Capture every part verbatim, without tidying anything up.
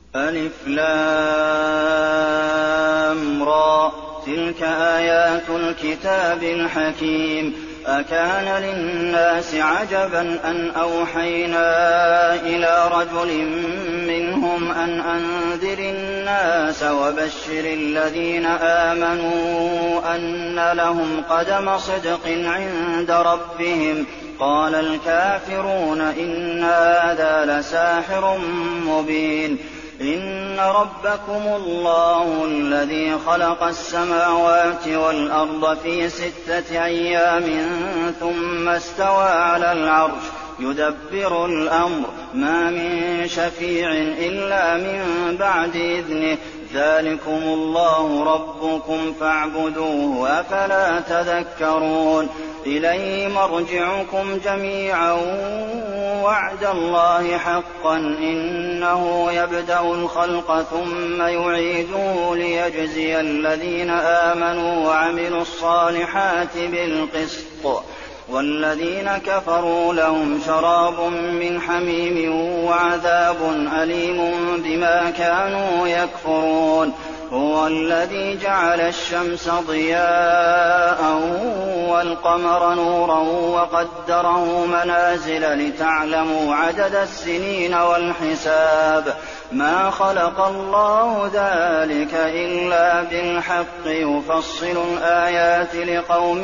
ألف لام را تلك آيات الكتاب الحكيم أكان للناس عجبا أن أوحينا إلى رجل منهم أن أنذر الناس وبشر الذين آمنوا أن لهم قدم صدق عند ربهم قال الكافرون إن هذا لساحر مبين إن ربكم الله الذي خلق السماوات والأرض في ستة أيام ثم استوى على العرش يدبر الأمر ما من شفيع إلا من بعد إذنه ذلكم الله ربكم فاعبدوه أفلا تذكرون إليه مرجعكم جميعا وعد الله حقا إنه يبدأ الخلق ثم يعيده ليجزي الذين آمنوا وعملوا الصالحات بالقسط والذين كفروا لهم شراب من حميم وعذاب أليم بما كانوا يكفرون هو الذي جعل الشمس ضياء والقمر نورا وقدره منازل لتعلموا عدد السنين والحساب ما خلق الله ذلك إلا بالحق يفصل الآيات لقوم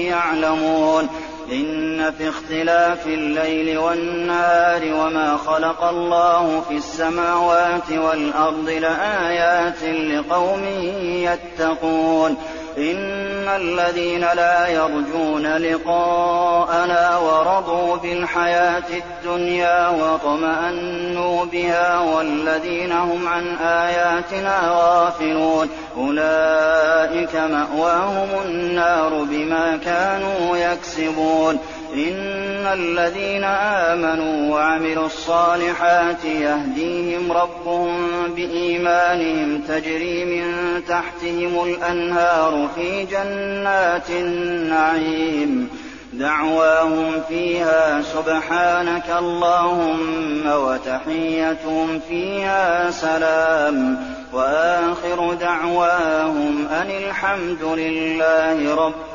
يعلمون إن في اختلاف الليل والنهار وما خلق الله في السماوات والأرض لآيات لقوم يتقون إن الذين لا يرجون لقاءنا ورضوا بالحياة الدنيا واطمأنوا بها والذين هم عن آياتنا غافلون أولئك مأواهم النار بما كانوا يكسبون إن الذين آمنوا وعملوا الصالحات يهديهم ربهم بإيمانهم تجري من تحتهم الأنهار في جنات النعيم دعواهم فيها سبحانك اللهم وتحيتهم فيها سلام وآخر دعواهم أن الحمد لله رب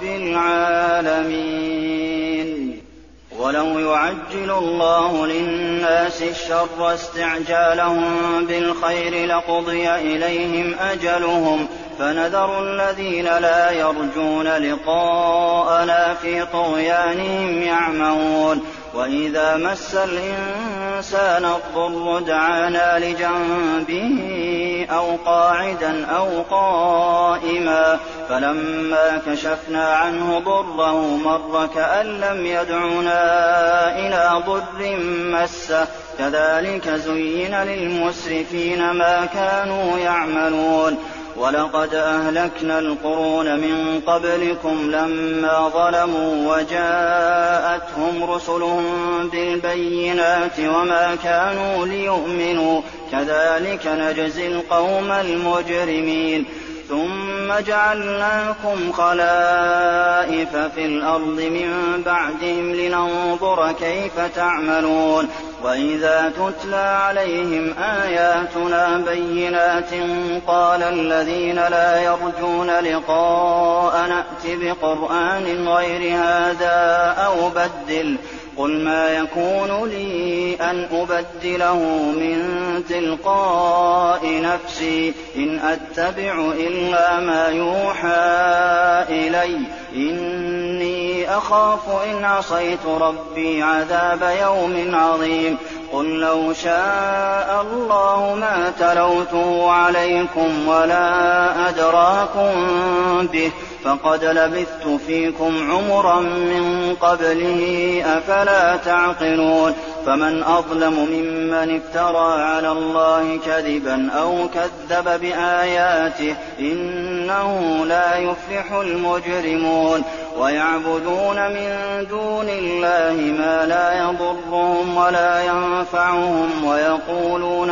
العالمين ولو يعجل الله للناس الشر استعجالهم بالخير لقضي إليهم أجلهم فنذر الذين لا يرجون لقاءنا في طغيانهم يعمهون وإذا مس الإنسان الضر دعانا لجنبه أو قاعدا أو قائما فلما كشفنا عنه ضره مر كأن لم يدعنا إلى ضر مسه كذلك زين للمسرفين ما كانوا يعملون ولقد أهلكنا القرون من قبلكم لما ظلموا وجاءتهم رسلهم بالبينات وما كانوا ليؤمنوا كذلك نجزي القوم المجرمين ثم جعلناكم خلائف في الأرض من بعدهم لننظر كيف تعملون وإذا تتلى عليهم آياتنا بينات قال الذين لا يرجون لقاء نأت بقرآن غير هذا أو بدل قل ما يكون لي أن أبدله من تلقاء نفسي إن أتبع إلا ما يوحى إلي إني أخاف إن عصيت ربي عذاب يوم عظيم قل لو شاء الله ما تلوته عليكم ولا أدراكم به فقد لبثت فيكم عمرا من قبله أفلا تعقلون فمن أظلم ممن افترى على الله كذبا أو كذب بآياته إنه لا يفلح المجرمون ويعبدون من دون الله ما لا يضرهم ولا ينفعهم ويقولون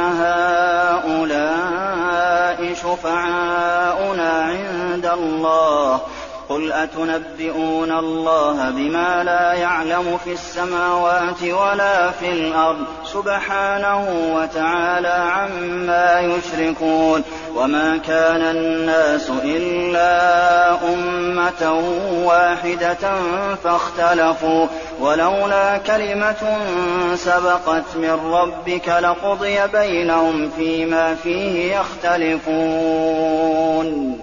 هؤلاء شفعاؤنا عند الله قل أتنبئون الله بما لا يعلم في السماوات ولا في الأرض سبحانه وتعالى عما يشركون وما كان الناس إلا أمة واحدة فاختلفوا ولولا كلمة سبقت من ربك لقضي بينهم فيما فيه يختلفون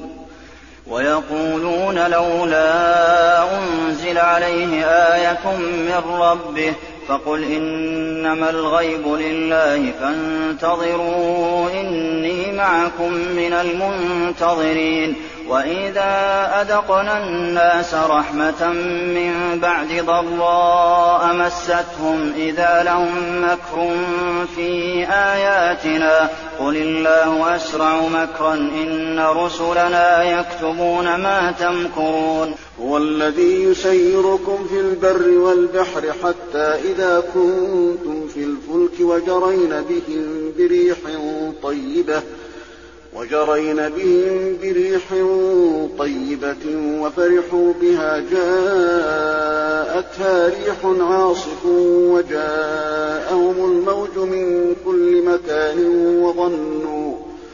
ويقولون لولا أنزل عليه آية من ربه فقل إنما الغيب لله فانتظروا إني معكم من المنتظرين وإذا أذقنا الناس رحمة من بعد ضراء مستهم إذا لهم مكر في آياتنا قل الله أسرع مكرا إن رسلنا يكتبون ما تمكرون هو الذي يسيركم في البر والبحر حتى إذا كنتم في الفلك وجرين بهم بريح طيبة وجرين بهم بريح طيبة وفرحوا بها جاءتها ريح عاصف وجاءهم الموج من كل مكان وظنوا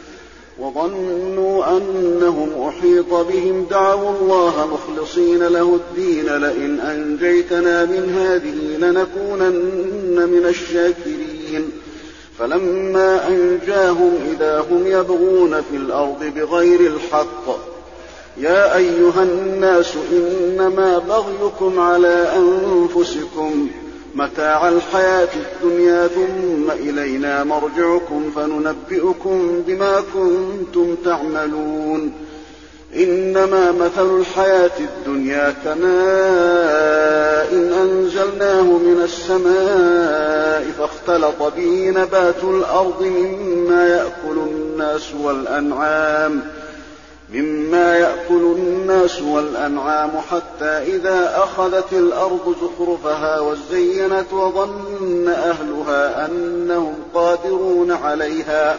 وظنوا أنهم أحيط بهم دعوا الله مخلصين له الدين لئن أنجيتنا من هذه لنكونن من الشاكرين فلما أنجاهم إذا هم يبغون في الأرض بغير الحق يا أيها الناس إنما بغيكم على أنفسكم متاع الحياة الدنيا ثم إلينا مرجعكم فننبئكم بما كنتم تعملون إنما مثل الحياة الدنيا كماء إن أنزلناه من السماء فاختلط به نبات الأرض مما يأكل الناس والأنعام مما يأكل الناس والأنعام حتى إذا أخذت الأرض زخرفها وزينت وظن أهلها أنهم قادرون عليها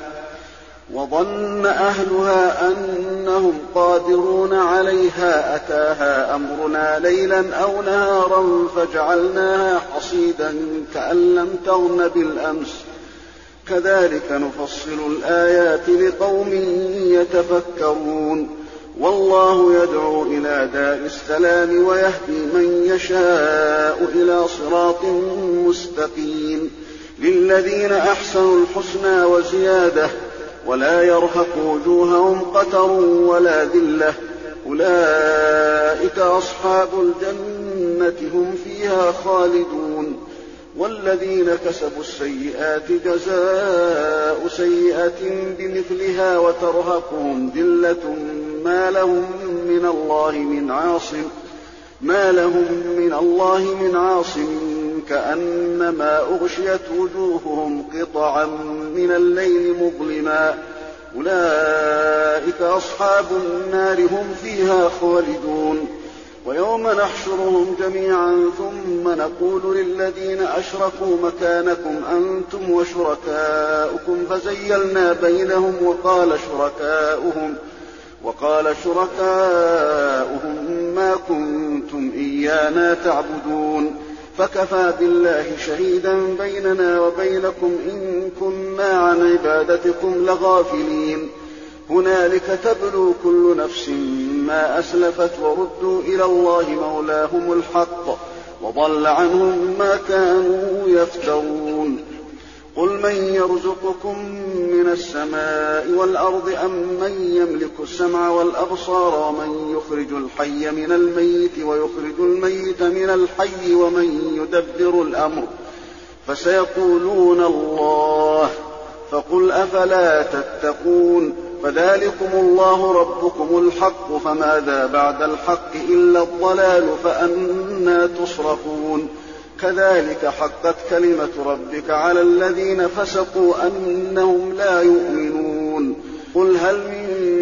وظن أهلها أنهم قادرون عليها أتاها أمرنا ليلا أو نهارا فجعلناها حصيدا كأن لم تغن بالأمس كذلك نفصل الآيات لقوم يتفكرون والله يدعو إلى دار السلام ويهدي من يشاء إلى صراط مستقيم للذين أحسنوا الحسنى وزيادة ولا يرهق وجوههم قتر ولا ذلة أولئك أصحاب الجنة هم فيها خالدون والذين كسبوا السيئات جزاء سيئة بمثلها وترهقهم ذلة ما لهم من الله من عاصم ما لهم من الله من عاصم كأنما أغشيت وجوههم قطعا من الليل مظلما أولئك أصحاب النار هم فيها خالدون ويوم نحشرهم جميعا ثم نقول للذين أشركوا مكانكم أنتم وشركاؤكم فزيلنا بينهم وقال شركاؤهم وقال شركاؤهم ما كنتم إيانا تعبدون فكفى بالله شهيدا بيننا وبينكم إن كنا عن عبادتكم لغافلين هنالك تبلو كل نفس ما أسلفت وردوا إلى الله مولاهم الحق وضل عنهم ما كانوا يفترون قل من يرزقكم من السماء والأرض أم من يملك السمع والأبصار ومن يخرج الحي من الميت ويخرج الميت من الحي ومن يدبر الأمر فسيقولون الله فقل أفلا تتقون فذلكم الله ربكم الحق فماذا بعد الحق إلا الضلال فأنى تصرفون كذلك حقت كلمة ربك على الذين فسقوا أنهم لا يؤمنون قل هل من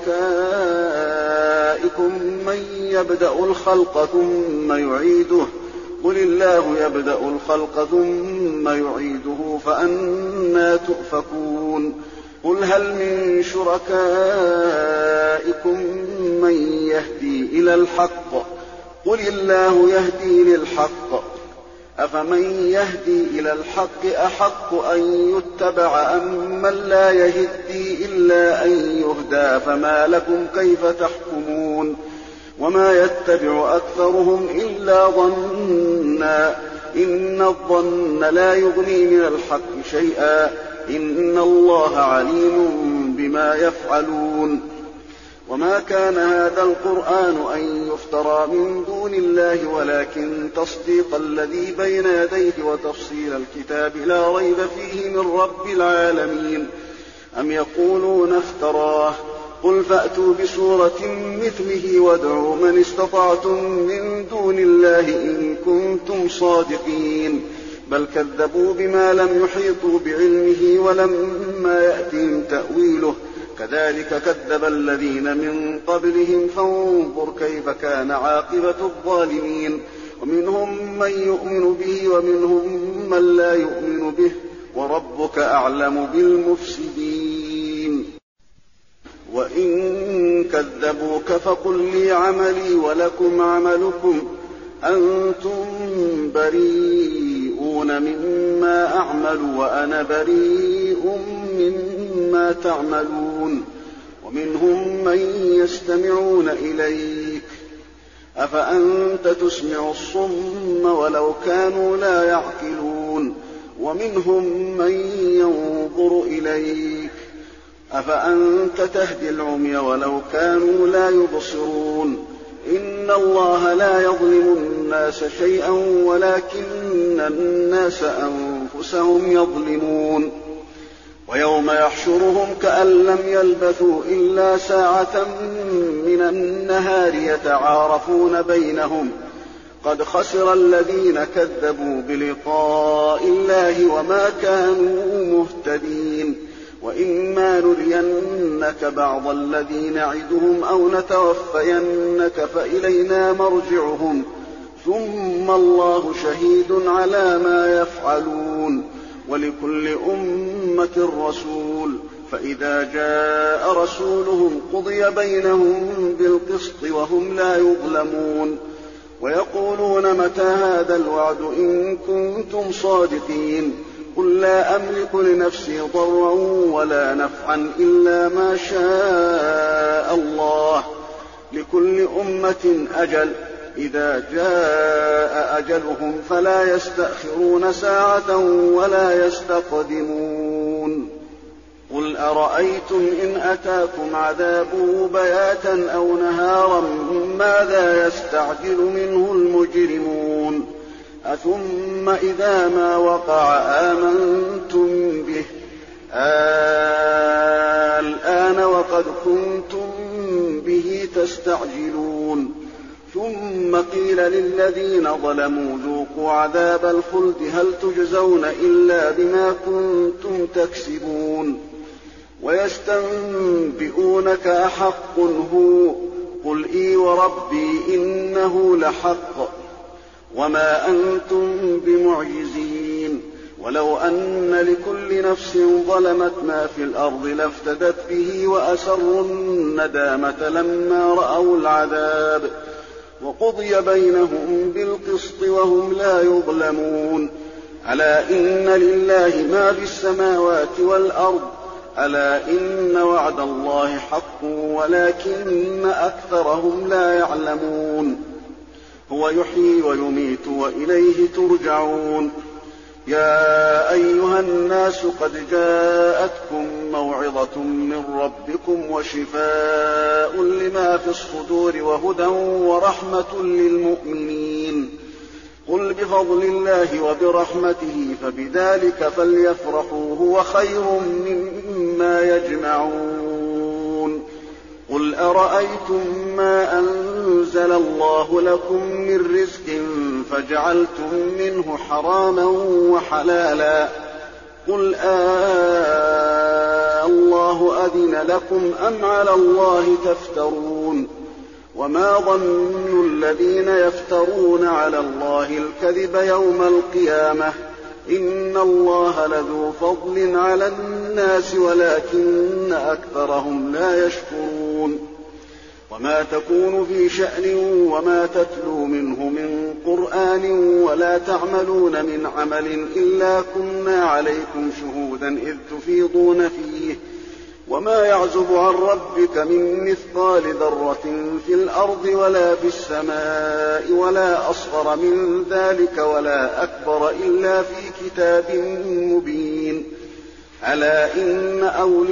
شركائكم من يبدأ الخلق ثم يعيده قل الله يبدأ الخلق ثم يعيده فأنى تؤفكون قل هل من شركائكم أولئكم من يهدي إلى الحق قل الله يهدي للحق أفمن يهدي إلى الحق أحق أن يتبع أم من لا يهدي إلا أن يهدى فما لكم كيف تحكمون وما يتبع أكثرهم إلا ظنا إن الظن لا يغني من الحق شيئا إن الله عليم بما يفعلون وما كان هذا القرآن أن يفترى من دون الله ولكن تصديق الذي بين يديه وتفصيل الكتاب لا ريب فيه من رب العالمين أم يقولون افتراه قل فأتوا بسورة مثله وادعوا من استطعتم من دون الله إن كنتم صادقين بل كذبوا بما لم يحيطوا بعلمه ولما يأتهم تأويله كذلك كذب الذين من قبلهم فانظر كيف كان عاقبة الظالمين ومنهم من يؤمن به ومنهم من لا يؤمن به وربك أعلم بالمفسدين وإن كذبوك فقل لي عملي ولكم عملكم أنتم بريئون مما أعمل وأنا بريء مما تعملون ومنهم من يستمعون إليك أفأنت تسمع الصم ولو كانوا لا يعقلون ومنهم من ينظر إليك أفأنت تهدي العمي ولو كانوا لا يبصرون إن الله لا يظلم الناس شيئا ولكن الناس أنفسهم يظلمون ويوم يحشرهم كأن لم يلبثوا إلا ساعة من النهار يتعارفون بينهم قد خسر الذين كذبوا بلقاء الله وما كانوا مهتدين وإما نرينك بعض الذي نعدهم أو نتوفينك فإلينا مرجعهم ثم الله شهيد على ما يفعلون ولكل أمة رسول فإذا جاء رسولهم قضي بينهم بالقسط وهم لا يظلمون ويقولون متى هذا الوعد إن كنتم صادقين قل لا أملك لنفسي ضرا ولا نفعا إلا ما شاء الله لكل أمة أجل إذا جاء أجلهم فلا يستأخرون ساعة ولا يستقدمون قل أرأيتم إن أتاكم عذابه بياتا أو نهارا ماذا يستعجل منه المجرمون أثم إذا ما وقع آمنتم به الآن وقد كنتم به تستعجلون ثم قيل للذين ظلموا ذوقوا عذاب الخلد هل تجزون إلا بما كنتم تكسبون ويستنبئونك أحق هو قل إي وربي إنه لحق وما أنتم بمعجزين ولو أن لكل نفس ظلمت ما في الأرض لافتدت به وأسروا الندامة لما رأوا العذاب وقضي بينهم بالقسط وهم لا يظلمون ألا إن لله ما في السماوات والأرض ألا إن وعد الله حق ولكن أكثرهم لا يعلمون هو يحيي ويميت وإليه ترجعون يا أيها الناس قد جاءتكم موعظة من ربكم وشفاء لما في الصدور وهدى ورحمة للمؤمنين قل بفضل الله وبرحمته فبذلك فليفرحوا هو خير مما يجمعون قل أرأيتم ما أنزل الله لكم من رزق فجعلتم منه حراما وحلالا قل آه الله أذن لكم أم على الله تفترون وما ظن الذين يفترون على الله الكذب يوم القيامة إن الله لذو فضل على الناس ولكن أكثرهم لا يشكرون وما تكون في شأن وما تتلو منه من قرآن ولا تعملون من عمل إلا كنا عليكم شهودا إذ تفيضون فيه وما يعزب عن ربك من مثقال ذرة في الأرض ولا في السماء ولا أصغر من ذلك ولا أكبر إلا في كتاب مبين. ألا إن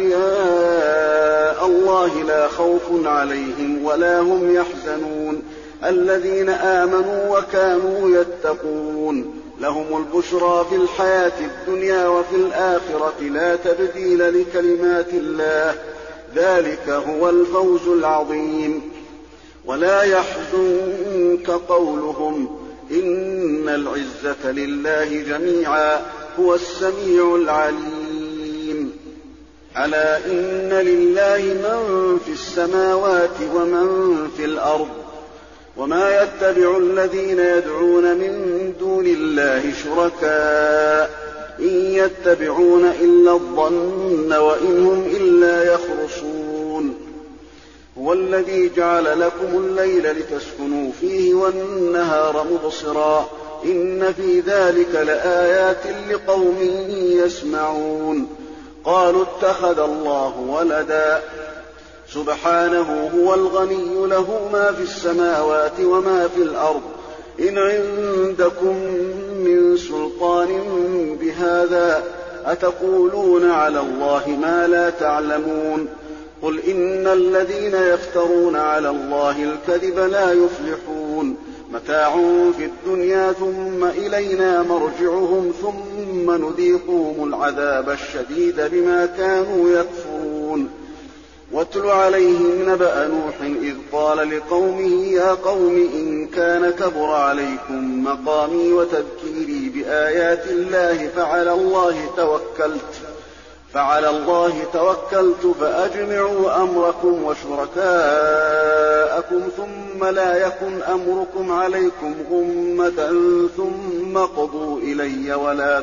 أولياء الله لا خوف عليهم ولا هم يحزنون الذين آمنوا وكانوا يتقون لهم البشرى في الحياة الدنيا وفي الآخرة لا تبديل لكلمات الله ذلك هو الفوز العظيم. ولا يحزنك قولهم إن العزة لله جميعا هو السميع العليم. ألا إن لله من في السماوات ومن في الأرض وما يتبع الذين يدعون من دون الله شركاء إن يتبعون إلا الظن وإن هم إلا يخرصون. هو الذي جعل لكم الليل لتسكنوا فيه والنهار مبصرا إن في ذلك لآيات لقوم يسمعون. قالوا اتخذ الله ولدا سبحانه هو الغني له ما في السماوات وما في الأرض إن عندكم من سلطان بهذا أتقولون على الله ما لا تعلمون. قل إن الذين يفترون على الله الكذب لا يفلحون متاع في الدنيا ثم إلينا مرجعهم ثم نذيقهم العذاب الشديد بما كانوا يكفرون. واتل عليهم نبأ نوح إذ قال لقومه يا قوم إن كان كبر عليكم مقامي وتذكيري بآيات الله فعلى الله توكلت فعلى الله توكلت فأجمعوا أمركم وشركاءكم ثم لا يكن أمركم عليكم غمة ثم قضوا إلي ولا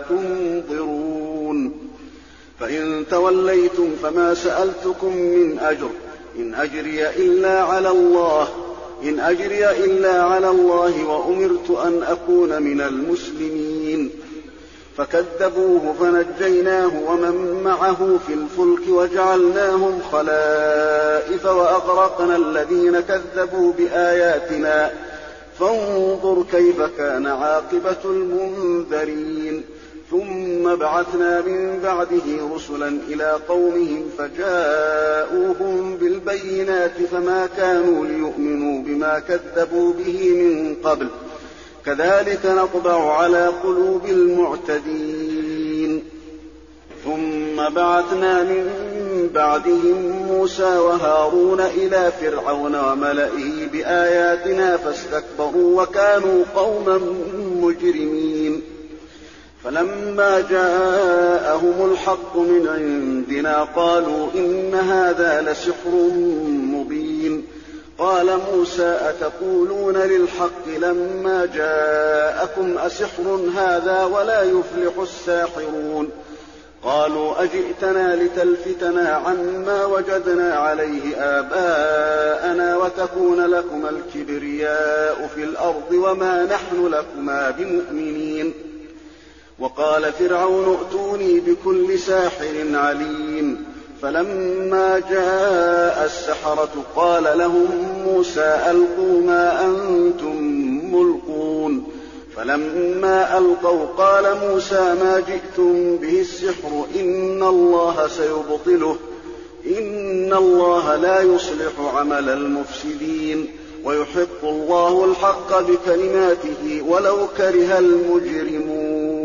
تنظرون. فإن توليتم فما سألتكم من أجر إن أجري إلا على الله إن أجري إلا على الله وأمرت أن أكون من المسلمين. فكذبوه فنجيناه ومن معه في الفلك وجعلناهم خلائف وأغرقنا الذين كذبوا بآياتنا فانظر كيف كان عاقبة المنذرين. ثم بعثنا من بعده رسلا إلى قومهم فجاءوهم بالبينات فما كانوا ليؤمنوا بما كذبوا به من قبل كذلك نطبع على قلوب المعتدين. ثم بعثنا من بعدهم موسى وهارون إلى فرعون وملئه بآياتنا فاستكبروا وكانوا قوما مجرمين. فلما جاءهم الحق من عندنا قالوا إن هذا لسحر مبين. قال موسى أتقولون للحق لما جاءكم أسحر هذا ولا يفلح الساحرون. قالوا أجئتنا لتلفتنا عما وجدنا عليه آباءنا وتكون لكما الكبرياء في الأرض وما نحن لكما بمؤمنين. وقال فرعون ائتوني بكل ساحر عليم. فلما جاء السحرة قال لهم موسى ألقوا ما أنتم ملقون. فلما ألقوا قال موسى ما جئتم به السحر إن الله سيبطله إن الله لا يصلح عمل المفسدين ويحق الله الحق بكلماته ولو كره المجرمون.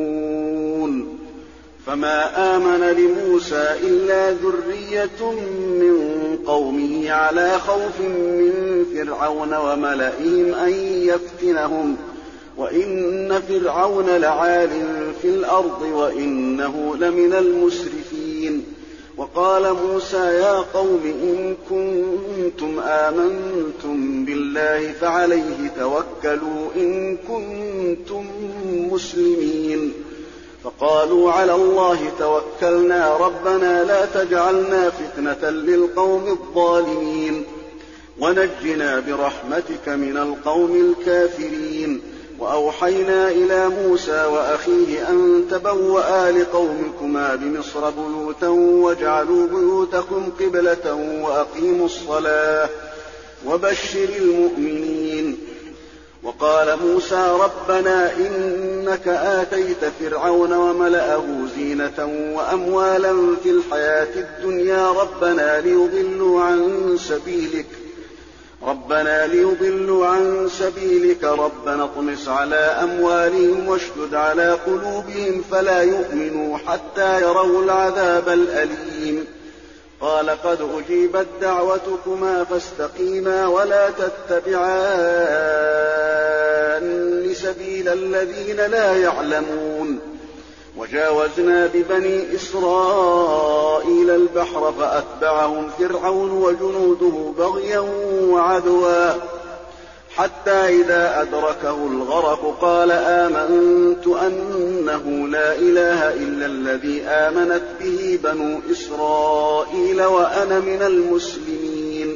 فما آمن لموسى إلا ذرية من قومه على خوف من فرعون وملئهم أن يفتنهم وإن فرعون لعال في الأرض وإنه لمن المسرفين. وقال موسى يا قوم إن كنتم آمنتم بالله فعليه توكلوا إن كنتم مسلمين. فقالوا على الله توكلنا ربنا لا تجعلنا فتنة للقوم الظالمين. ونجنا برحمتك من القوم الكافرين. وأوحينا إلى موسى وأخيه أن تبوأ لقومكما بمصر بيوتا واجعلوا بيوتكم قبلة وأقيموا الصلاة وبشر المؤمنين. وقال موسى ربنا إنك آتيت فرعون وملأه زينة وأموالا في الحياة الدنيا ربنا ليضلوا عن سبيلك ربنا ليضلوا عن سبيلك ربنا اطمس على أموالهم واشدد على قلوبهم فلا يؤمنوا حتى يروا العذاب الأليم. قال قد أجيبت دعوتكما فاستقيما ولا تتبعان سبيل الذين لا يعلمون. وجاوزنا ببني إسرائيل البحر فأتبعهم فرعون وجنوده بغيا وعدوا حتى إذا أدركه الغرق قال آمنت أنه لا إله إلا الذي آمنت به بنو إسرائيل وأنا من المسلمين.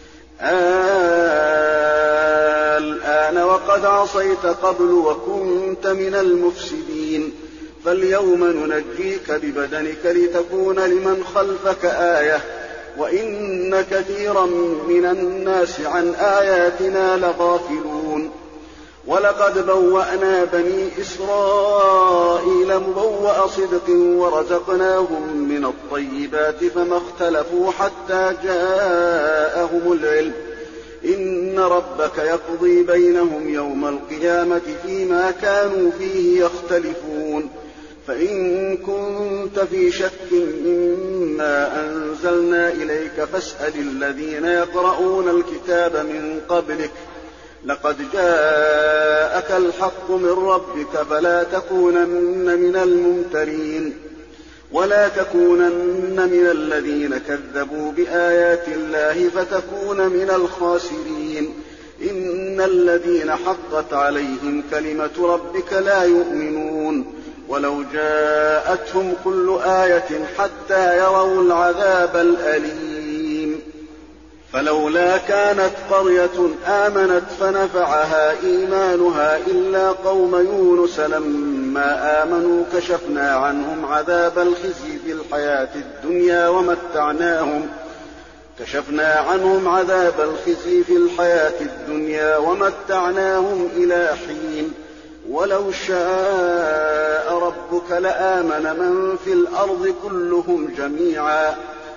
الآن وقد عصيت قبل وكنت من المفسدين فاليوم ننجيك ببدنك لتكون لمن خلفك آية وإن كثيرا من الناس عن آياتنا لغافلون. ولقد بوأنا بني إسرائيل مبوأ صدق ورزقناهم من الطيبات فما اختلفوا حتى جاءهم العلم إن ربك يقضي بينهم يوم القيامة فيما كانوا فيه يختلفون. فإن كنت في شك مما أنزلنا إليك فاسأل الذين يقرؤون الكتاب من قبلك لقد جاءك الحق من ربك فلا تكونن من الممترين ولا تكونن من الذين كذبوا بآيات الله فتكون من الخاسرين. إن الذين حقت عليهم كلمة ربك لا يؤمنون ولو جاءتهم كل آية حتى يروا العذاب الأليم. فلولا كانت قرية آمنت فنفعها إيمانها إلا قوم يونس لما آمنوا كشفنا عنهم عذاب الخزي في الحياة الدنيا ومتعناهم كشفنا عنهم عذاب الخزي في الحياة الدنيا ومتعناهم إلى حين. ولو شاء ربك لآمن من في الأرض كلهم جميعا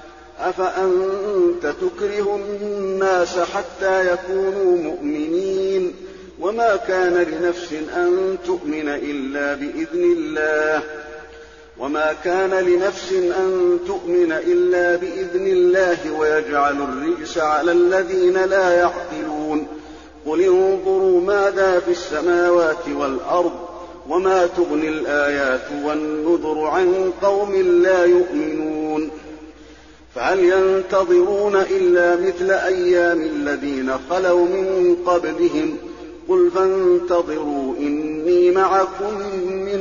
أفأنت تكره الناس حتى يكونوا مؤمنين وما كان لنفس أن تؤمن إلا بإذن الله وما كان لنفس أن تؤمن إلا بإذن الله ويجعل الرجس على الذين لا يعقلون. قل انظروا ماذا في السماوات والأرض وما تغني الآيات والنذر عن قوم لا يؤمنون. فهل ينتظرون إلا مثل أيام الذين خلوا من قبلهم قل فانتظروا إني معكم من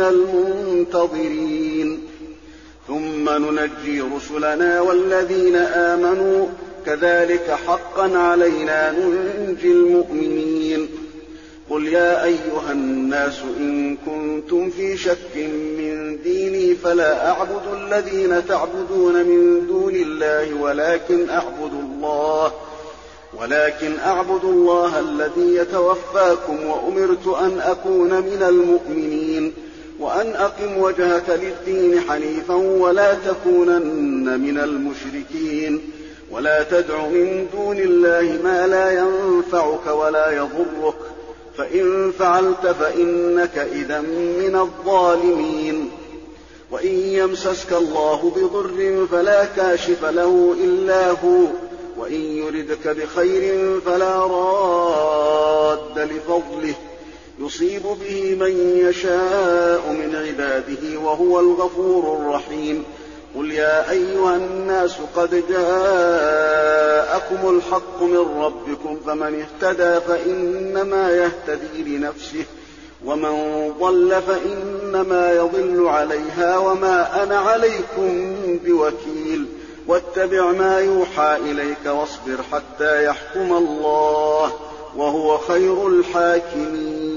المنتظرين. ثم ننجي رسلنا والذين آمنوا كذلك حقا علينا ننجي المؤمنين. قل يا أيها الناس إن كنتم في شك من ديني فلا أعبد الذين تعبدون من دون الله ولكن أعبد الله ولكن أعبد الله الذي يتوفاكم وأمرت أن أكون من المؤمنين وأن أقم وجهك للدين حنيفا ولا تكونن من المشركين ولا تدع من دون الله ما لا ينفعك ولا يضرك فإن فعلت فإنك إذا من الظالمين. وإن يمسسك الله بضر فلا كاشف له إلا هو وإن يردك بخير فلا راد لفضله يصيب به من يشاء من عباده وهو الغفور الرحيم. قل يا أيها الناس قد جاءكم الحق من ربكم فمن اهتدى فإنما يهتدي لنفسه ومن ضل فإنما يضل عليها وما أنا عليكم بوكيل. واتبع ما يوحى إليك واصبر حتى يحكم الله وهو خير الحاكمين.